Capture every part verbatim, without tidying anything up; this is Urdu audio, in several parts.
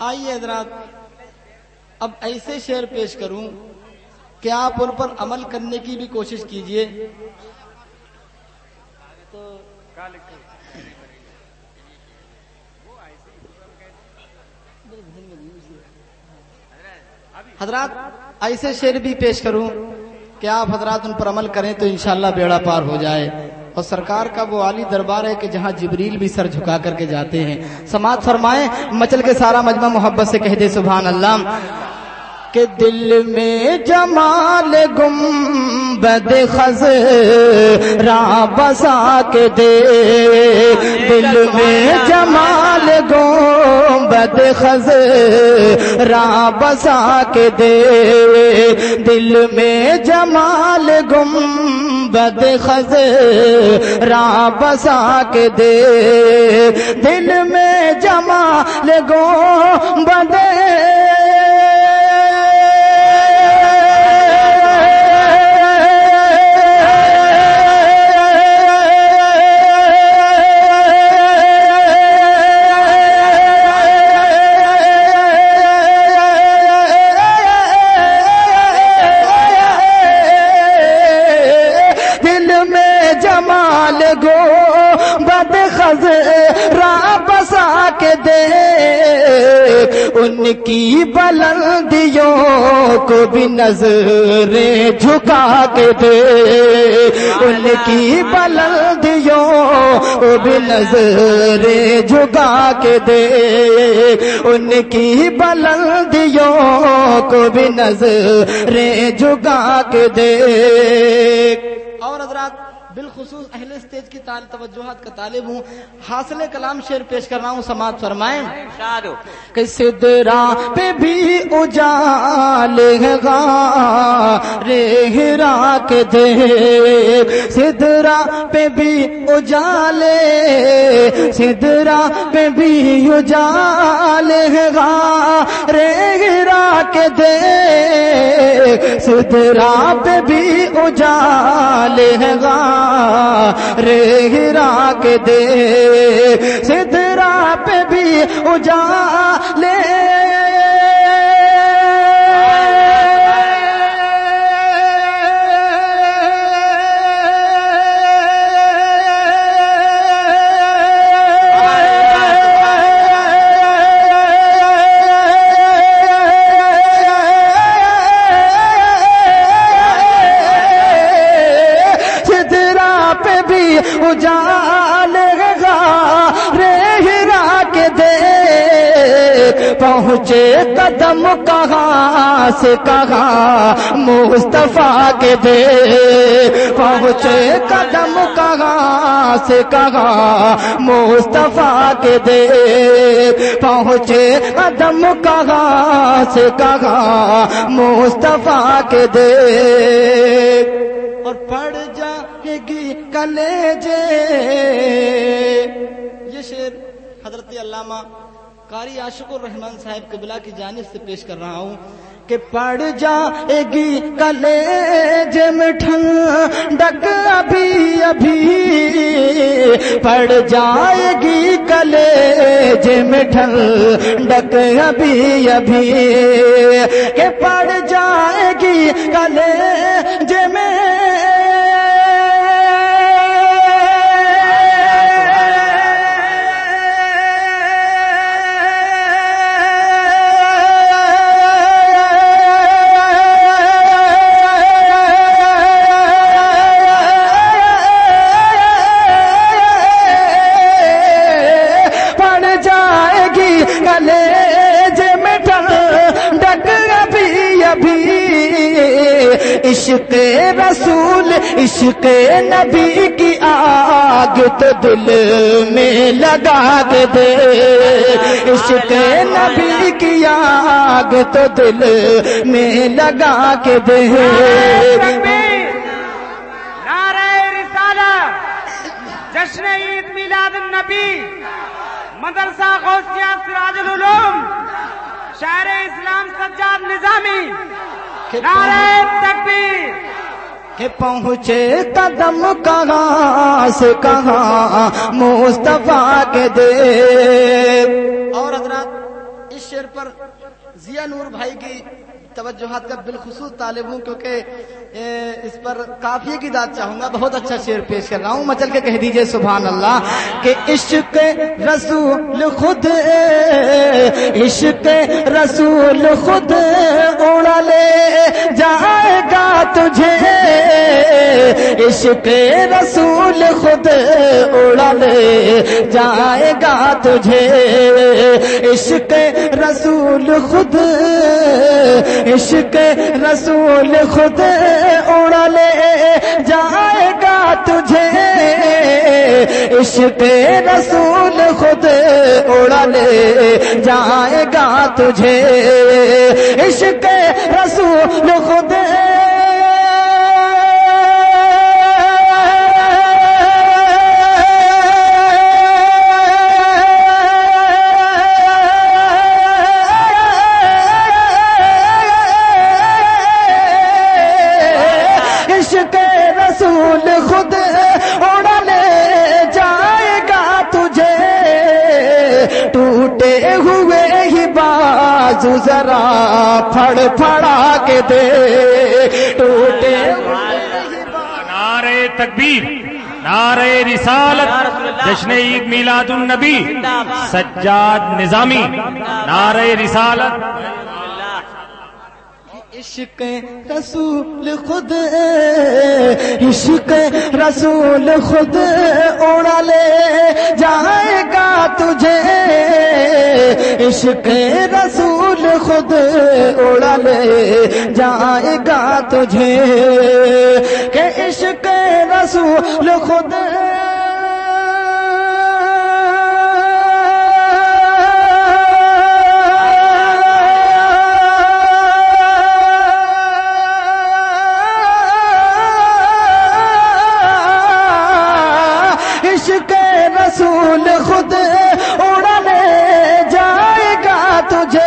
آئیے حضرات اب ایسے شعر پیش کروں کہ آپ ان پر عمل کرنے کی بھی کوشش کیجئے. حضرات ایسے شعر بھی پیش کروں کہ آپ حضرات ان پر عمل کریں تو انشاءاللہ بیڑا پار ہو جائے. اور سرکار کا وہ عالی دربار ہے کہ جہاں جبریل بھی سر جھکا کر کے جاتے ہیں. سماعت فرمائیں, مچل کے سارا مجمع محبت سے کہہ دے سبحان اللہ. کہ دل میں جمال گنبد خضرا بسا کے دے, دل میں جمال گنبد خضرا بسا کے دے, دل میں جمال گنبد خضرا بسا کے دے, دل میں جمال گنبد ان کی بلندیوں کو بھی نظریں جھکا کے دے, ان کی بلندیوں کو بھی نظریں جھکا کے دے, ان کی بلندیوں کو بھی نظریں جھکا کے دے. اور حضرات بالخصوص اہل اسٹیج کی توجہات کا طالب ہوں, حاصل کلام شعر پیش کر رہا ہوں. سماعت فرمائیں. کہ سدرا پہ بھی اجال غار ہرا کے دے, سدرا پہ بھی اجالے, سدرا پہ بھی اجال غار ہرا کے دے, سدرا پہ بھی اجال غار رے ہرا کے دے, سدرا پہ بھی اجالے اجال غار ہرا کے دے, پہنچے قدم کہاں سے کہاں مصطفیٰ کے دے, پہنچے قدم کہاں سے کہاں مصطفیٰ کے دے, پہنچے قدم کہاں سے کہاں مصطفیٰ کے دے. اور پڑ جائے گی کلیجے, یہ شعر حضرت علامہ قاری عاشق الرحمن صاحب قبلہ کی جانب سے پیش کر رہا ہوں. کہ پڑ جائے گی کلیجے میں ٹھنڈک ابھی ابھی, پڑ جائے گی کلیجے میں ٹھنڈک ابھی ابھی, کہ پڑ جائے گی کلیجے میں عشق رسول عشق نبی کی آگ تو دل میں لگا کے دے, عشق نبی کی آگ تو دل میں لگا کے دے. نعرہ رسالت, جشن عید میلاد النبی, مدرسہ غوثیہ سراج العلوم, شاعر اسلام سجاد نظامی, نعرہ تکبیر. کہ پہنچے قدم کہاں سے کہاں مصطفیٰ کے دے. اور حضرات اس شعر پر ضیاء نور بھائی کی توجہات کا بالخصوص طالب ہوں، کیونکہ اس پر قافیے کی داد چاہوں گا. بہت اچھا شعر پیش کر رہا ہوں، مچل کے کہہ دیجئے سبحان اللہ. کہ عشق رسول خود عشق رسول خود اڑا لے جائے گا تجھے، عشق رسول خود اڑا لے جائے گا تجھے، عشق رسول خود عشق رسول خود اڑا لے جائے گا تجھے، عشق رسول خود اڑا لے جائے گا تجھے، عشق رسول خود خود اڑا لے جائے گا تجھے، ٹوٹے ہوئے ہی بازو ذرا پھڑ پھڑا کے دے، ٹوٹے نعرہ تکبیر، نعرہ رسالت، جشن عید میلاد النبی، سجاد نظامی، نعرہ رسالت. عشق رسول خود عشق رسول خود اڑا لے جائے گا تجھے، عشق رسول خود اڑا لے جائے گا تجھے، کہ عشق رسول خود رسول خود اڑا لے جائے گا تجھے،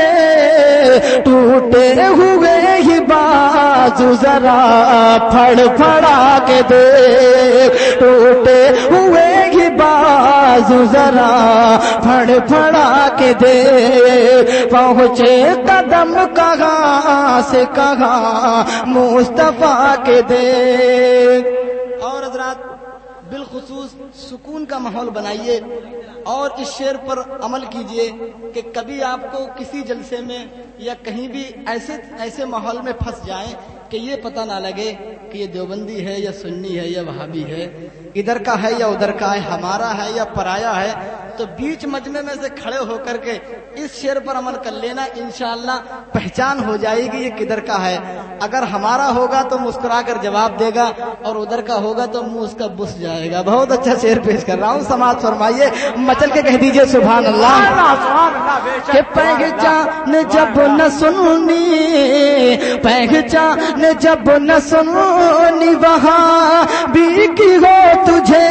ٹوٹے ہوئے ہی بازو ذرا پھڑ پھڑا کے دے، ٹوٹے ہوئے ہی بازو ذرا پھڑ پھڑا کے دے، پہنچے قدم کہاں سے کہاں مصطفیٰ کے دے. اور حضرات بالخصوص سکون کا ماحول بنائیے اور اس شعر پر عمل کیجئے کہ کبھی آپ کو کسی جلسے میں یا کہیں بھی ایسے ایسے ماحول میں پھنس جائیں کہ یہ پتہ نہ لگے کہ یہ دیوبندی ہے یا سنی ہے یا وہابی ہے، ادھر کا ہے یا ادھر کا ہے، ہمارا ہے یا پرایا ہے. تو بیچ مجمع میں سے کھڑے ہو کر کے اس شعر پر عمل کر لینا، انشاءاللہ پہچان ہو جائے گی یہ کدھر کا ہے. اگر ہمارا ہوگا تو مسکرا کر جواب دے گا، اور ادھر کا ہوگا تو منہ اس کا بس جائے گا. بہت اچھا شعر پیش کر رہا ہوں، سماعت فرمائیے، مچل کے کہہ دیجئے سبحان اللہ. کہ پہچان جب نہ سننی پہچان جب نہ سننی وہاں بھی کی ہو تجھے،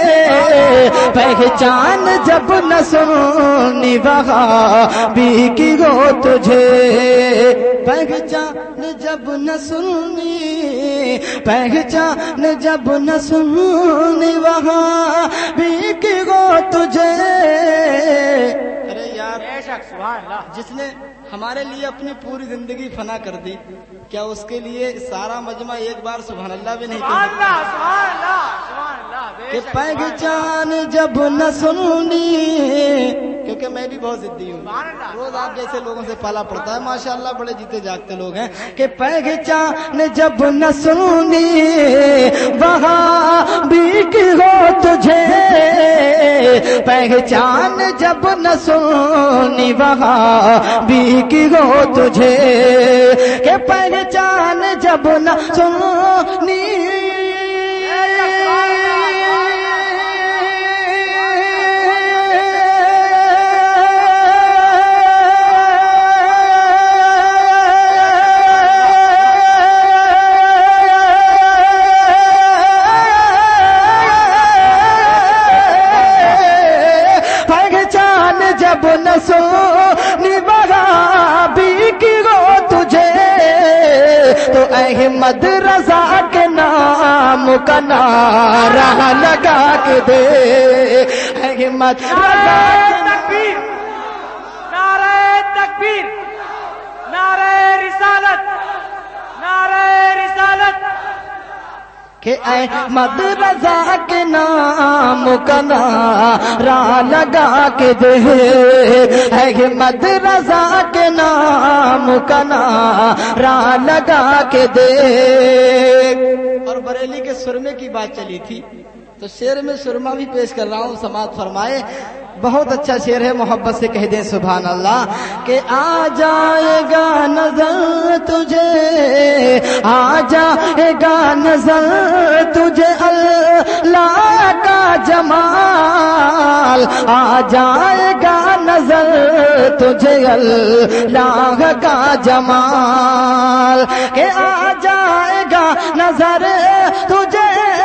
پہچان جب نہ سننی وہاں بھی کی ہو تجھے، پہچان جب نہ سننی پہچان جب نہ سننی وہاں بھی کی ہو تجھے. ارے یار جس نے ہمارے لیے اپنی پوری زندگی فنا کر دی، کیا اس کے لیے سارا مجمع ایک بار سبحان اللہ بھی نہیں کہہ سکتا؟ کہ پہچان جب نہ سننی، کیونکہ میں بھی بہت ضدی ہوں، روز آپ جیسے لوگوں سے پالا پڑتا ہے، ماشاءاللہ بڑے جیتے جاگتے لوگ ہیں. کہ پہچان جب نہ سننی وہاں بھی کی ہو تجھے، پہچان جب نہ سننی وہاں بھی کی ہو تجھے، کہ پہچان جب نہ سننی جب نہ سننی وہاں بھی کی ہو تجھے، تو احمد رضا کے نام کا نعرہ لگا کے دے، احمد رضا تکبیر، نعرہ کہ احمد رضا کے نام کا نعرہ لگا کے دے، احمد رضا کے نام کا نعرہ لگا کے دے۔ اور بریلی کے سرمے کی بات چلی تھی تو شعر میں سرما بھی پیش کر رہا ہوں، سماعت فرمائے۔ بہت اچھا شعر ہے، محبت سے کہہ دیں سبحان اللہ کہ آ جائے گا نظر تجھے، آ جائے گا نظر تجھے اللہ کا جمال، آ جائے گا نظر تجھے اللہ کا جمال، کہ آ جائے گا نظر تجھے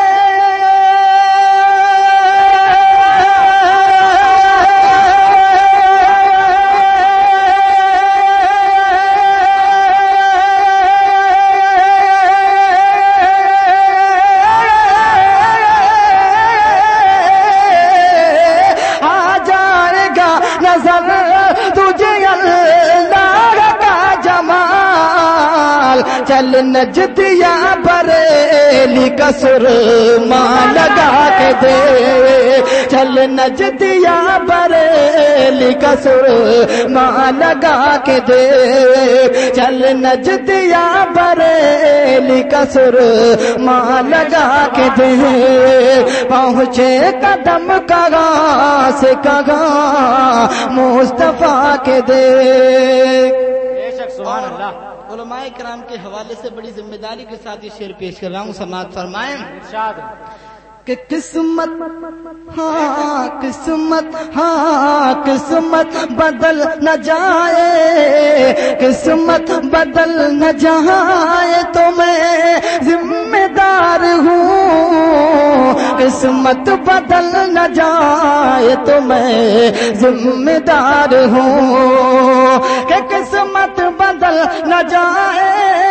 چل نجدیا بریلی کا سرما لگا کے دے، چل نجدیا بریلی کا سرما لگا کے دے، چل نجدیا بریلی کا سرما لگا کے دے، پہنچے قدم کہاں سے کہاں مصطفیٰ کے دے۔ سبحان اللہ۔ علماء کرام کے حوالے سے بڑی ذمہ داری کے ساتھ یہ شعر پیش کر رہا ہوں، سماعت فرمائیں۔ ارشاد کہ قسمت ہاں قسمت ہاں قسمت بدل نہ جائے، قسمت بدل نہ جائے تو میں ذمہ دار ہوں، قسمت بدل نہ جائے تو میں ذمہ دار ہوں، کہ قسمت بدل نہ جائے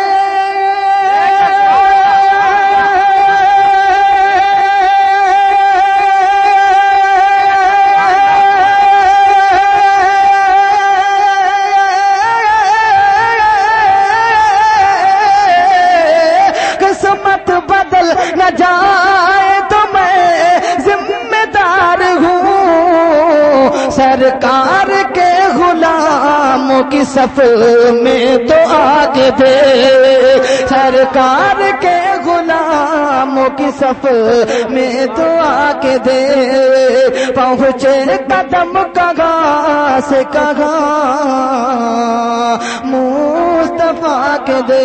نہ جائے تو میں ذمہ دار ہوں، سرکار کے غلاموں کی صف میں تو آگے دے، سرکار کے غلاموں کی صف میں تو آگے دے، پہنچے قدم کہاں سے کہاں مصطفیٰ کے دے،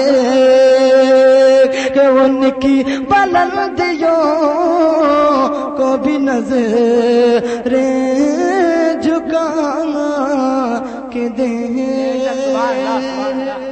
کہ ان کی بلندیوں کو بھی نظریں جھکا کے دیں۔